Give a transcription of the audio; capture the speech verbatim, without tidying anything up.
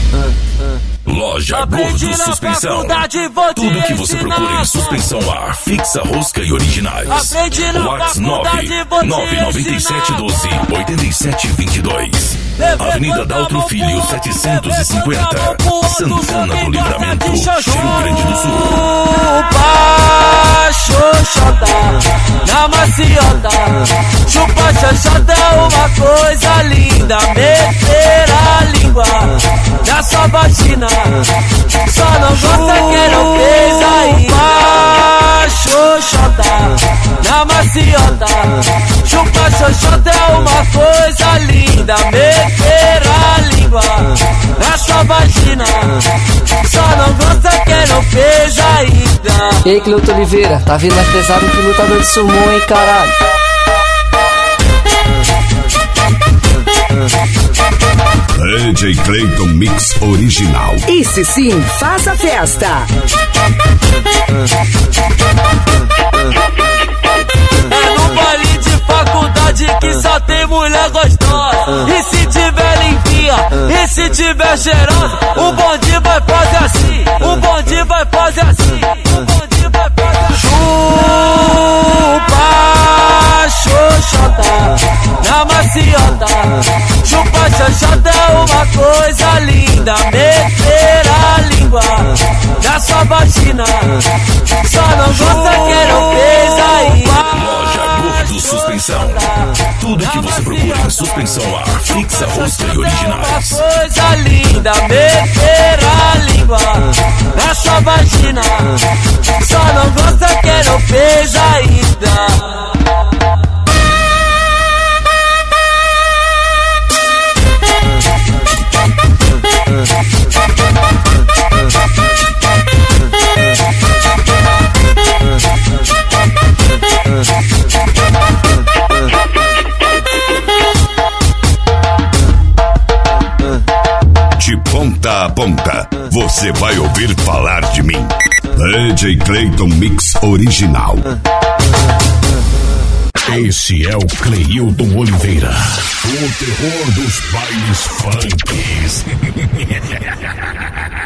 Loja Gordo Suspensão. Tudo que você procura em suspensão ar, fixa, rosca e originais. WhatsApp nove nove nove sete um dois oito sete dois dois. Avenida Daltro Filho setecentos e cinquenta, Santana do Livramento, Rio Grande do Sul. Chupa xoxota na maciota, chupa xoxota é uma coisa linda. Meter a língua na sua vagina, só não gosta quem não fez ainda. Xoxota na maciota, chupa xoxota é uma coisa linda. Meter a língua na sua vagina, só não gosta quem não fez ainda. E aí, Cleuto Oliveira, tá vindo mais pesado que lutador de sumô, hein, caralho? D J Clayton Mix Original. Esse sim, faz a festa. É no baile de faculdade que só tem mulher gostosa. E se tiver limpinha, e se tiver cheirosa, o bonde vai fazer assim, o bonde vai fazer assim, o bonde vai fazer assim. Chupa xoxota na maciota, chupa xoxota é uma coisa linda. Meter a língua na sua vagina, só não gosta quem não fez ainda. Loja Gordo Suspensão. Tudo que você procura em suspensão ar, fixa, rosca e originais. Uma coisa linda. Meter a língua na sua vagina, só não gosta quem não fez ainda. De ponta a ponta, você vai ouvir falar de mim. D J Clayton Mix Original. Esse é o Cleilton Oliveira, o terror dos bailes funks.